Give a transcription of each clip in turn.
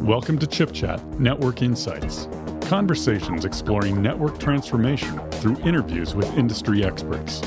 Welcome to Chip Chat Network Insights, conversations exploring network transformation through interviews with industry experts.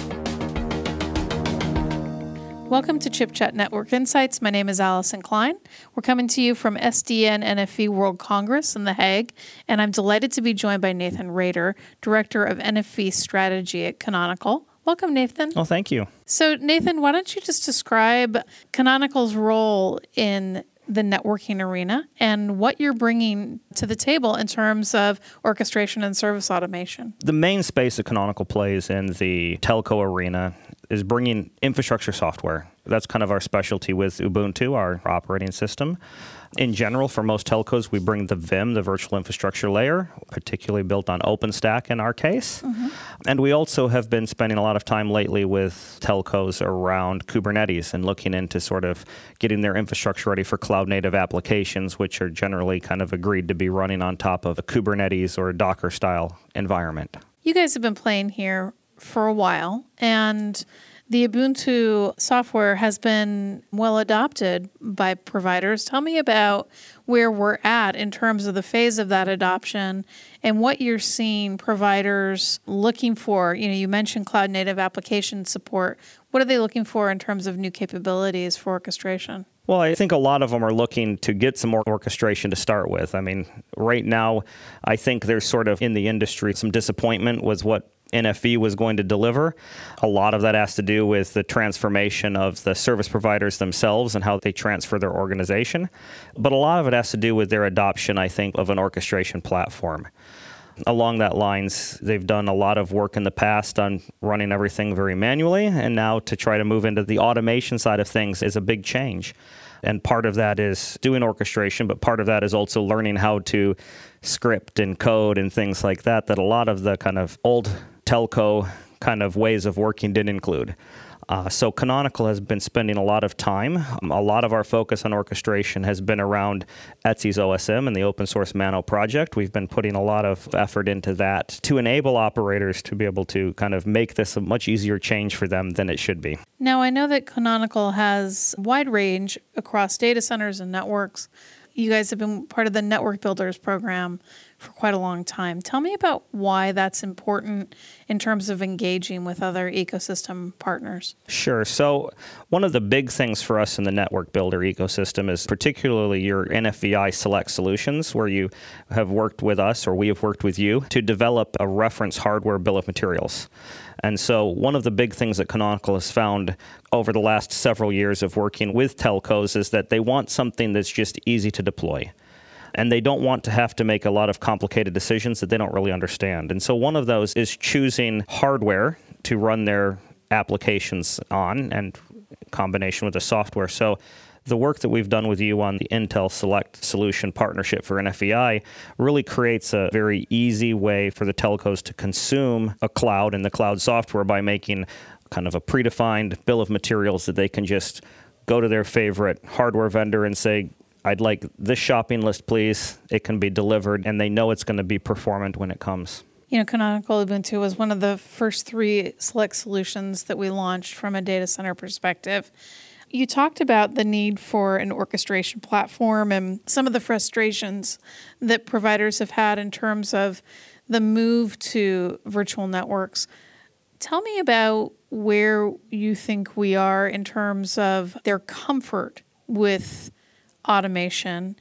Welcome to Chip Chat Network Insights. My name is Allison Klein. We're coming to you from SDN NFV World Congress in The Hague, and I'm delighted to be joined by Nathan Rader, Director of NFV Strategy at Canonical. Welcome, Nathan. Well, thank you. So, Nathan, why don't you just describe Canonical's role in the networking arena and what you're bringing to the table in terms of orchestration and service automation? The main space that Canonical plays in the telco arena is bringing infrastructure software. That's kind of our specialty with Ubuntu, our operating system. In general, for most telcos, we bring the VIM, the virtual infrastructure layer, particularly built on OpenStack in our case. And we also have been spending a lot of time lately with telcos around Kubernetes and looking into sort of getting their infrastructure ready for cloud-native applications, which are generally kind of agreed to be running on top of a Kubernetes or Docker-style environment. You guys have been playing here for a while, and the Ubuntu software has been well adopted by providers. Tell me about where we're at in terms of the phase of that adoption and what you're seeing providers looking for. You know, you mentioned cloud native application support. What are they looking for in terms of new capabilities for orchestration? Well, I think a lot of them are looking to get some more orchestration to start with. I mean, right now, I think there's sort of in the industry some disappointment with what NFV was going to deliver. A lot of that has to do with the transformation of the service providers themselves and how they transfer their organization. But a lot of it has to do with their adoption, I think, of an orchestration platform. Along that lines, they've done a lot of work in the past on running everything very manually, and now to try to move into the automation side of things is a big change. And part of that is doing orchestration, but part of that is also learning how to script and code and things like that, that a lot of the kind of old telco kind of ways of working didn't include. So Canonical has been spending a lot of time. A lot of our focus on orchestration has been around Etsy's OSM and the open source Mano project. We've been putting a lot of effort into that to enable operators to be able to kind of make this a much easier change for them than it should be. Now, I know that Canonical has a wide range across data centers and networks. You guys have been part of the Network Builders program for quite a long time. Tell me about why that's important in terms of engaging with other ecosystem partners. Sure. So one of the big things for us in the Network Builder ecosystem is particularly your NFVI Select solutions, where you have worked with us, or we have worked with you, to develop a reference hardware bill of materials. And so one of the big things that Canonical has found over the last several years of working with telcos is that they want something that's just easy to deploy. And they don't want to have to make a lot of complicated decisions that they don't really understand. And so one of those is choosing hardware to run their applications on, and in combination with the software. So the work that we've done with you on the Intel Select Solution Partnership for NFVI really creates a very easy way for the telcos to consume a cloud and the cloud software by making kind of a predefined bill of materials that they can just go to their favorite hardware vendor and say, I'd like this shopping list, please. It can be delivered, and they know it's going to be performant when it comes. You know, Canonical Ubuntu was one of the first 3 Select solutions that we launched from a data center perspective. You talked about the need for an orchestration platform and some of the frustrations that providers have had in terms of the move to virtual networks. Tell me about where you think we are in terms of their comfort with automation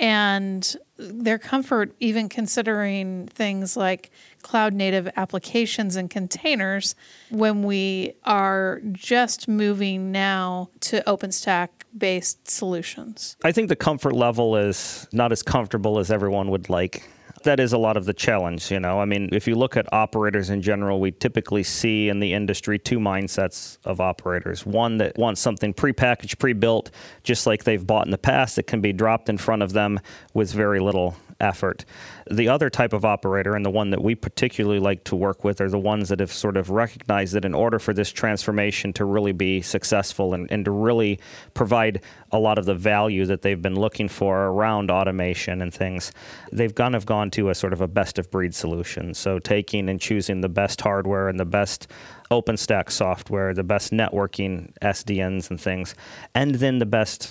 and their comfort even considering things like cloud native applications and containers when we are just moving now to OpenStack based solutions. I think the comfort level is not as comfortable as everyone would like. That is a lot of the challenge, you know. I mean, if you look at operators in general, we typically see in the industry 2 mindsets of operators. One that wants something prepackaged, pre-built, just like they've bought in the past, that can be dropped in front of them with very little effort. The other type of operator, and the one that we particularly like to work with, are the ones that have sort of recognized that in order for this transformation to really be successful and to really provide a lot of the value that they've been looking for around automation and things, they've kind of gone to a sort of a best-of-breed solution. So taking and choosing the best hardware and the best OpenStack software, the best networking SDNs and things, and then the best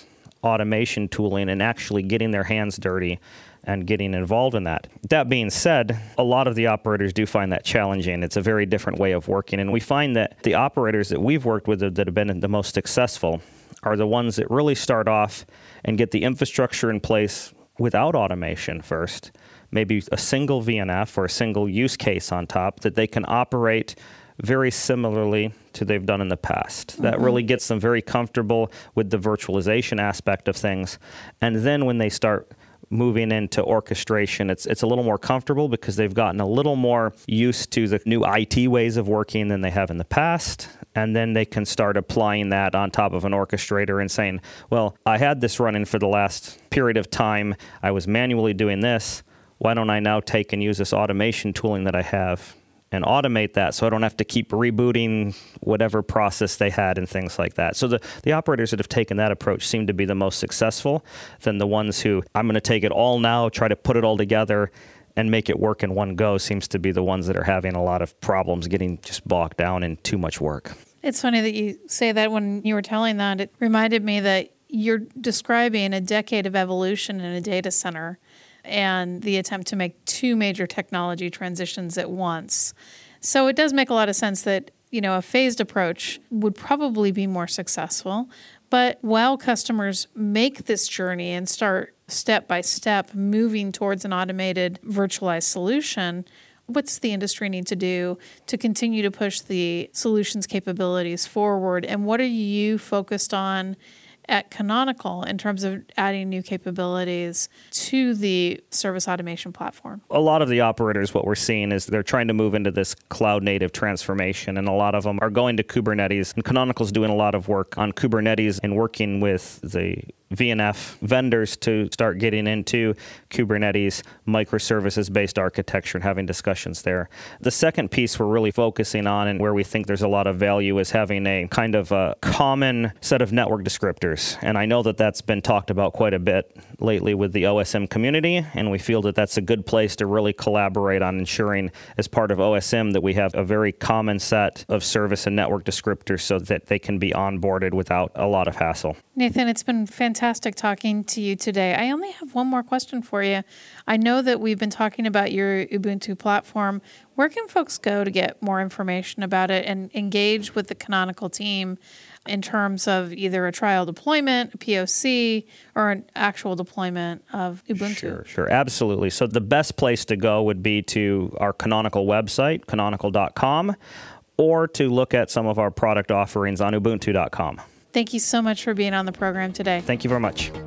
automation tooling and actually getting their hands dirty and getting involved in that. That being said, a lot of the operators do find that challenging. It's a very different way of working. And we find that the operators that we've worked with that have been the most successful are the ones that really start off and get the infrastructure in place without automation first, maybe a single VNF or a single use case on top that they can operate very similarly to they've done in the past. That really gets them very comfortable with the virtualization aspect of things. And then when they start moving into orchestration, it's a little more comfortable because they've gotten a little more used to the new IT ways of working than they have in the past. And then they can start applying that on top of an orchestrator and saying, well, I had this running for the last period of time. I was manually doing this. Why don't I now take and use this automation tooling that I have and automate that so I don't have to keep rebooting whatever process they had and things like that. So the operators that have taken that approach seem to be the most successful than the ones who, I'm going to take it all now, try to put it all together and make it work in one go, seems to be the ones that are having a lot of problems getting just bogged down in too much work. It's funny that you say that. When you were telling that, it reminded me that you're describing a decade of evolution in a data center and the attempt to make two major technology transitions at once. So it does make a lot of sense that, a phased approach would probably be more successful. But while customers make this journey and start step by step moving towards an automated virtualized solution, what's the industry need to do to continue to push the solutions capabilities forward? And what are you focused on at Canonical in terms of adding new capabilities to the service automation platform? A lot of the operators, what we're seeing is they're trying to move into this cloud-native transformation, and a lot of them are going to Kubernetes. And Canonical's doing a lot of work on Kubernetes and working with the VNF vendors to start getting into Kubernetes, microservices-based architecture, and having discussions there. The second piece we're really focusing on and where we think there's a lot of value is having a kind of a common set of network descriptors. And I know that that's been talked about quite a bit lately with the OSM community, and we feel that that's a good place to really collaborate on ensuring as part of OSM that we have a very common set of service and network descriptors so that they can be onboarded without a lot of hassle. Nathan, it's been fantastic talking to you today. I only have one more question for you. I know that we've been talking about your Ubuntu platform. Where can folks go to get more information about it and engage with the Canonical team in terms of either a trial deployment, a POC, or an actual deployment of Ubuntu? Sure, absolutely. So the best place to go would be to our Canonical website, canonical.com, or to look at some of our product offerings on ubuntu.com. Thank you so much for being on the program today. Thank you very much.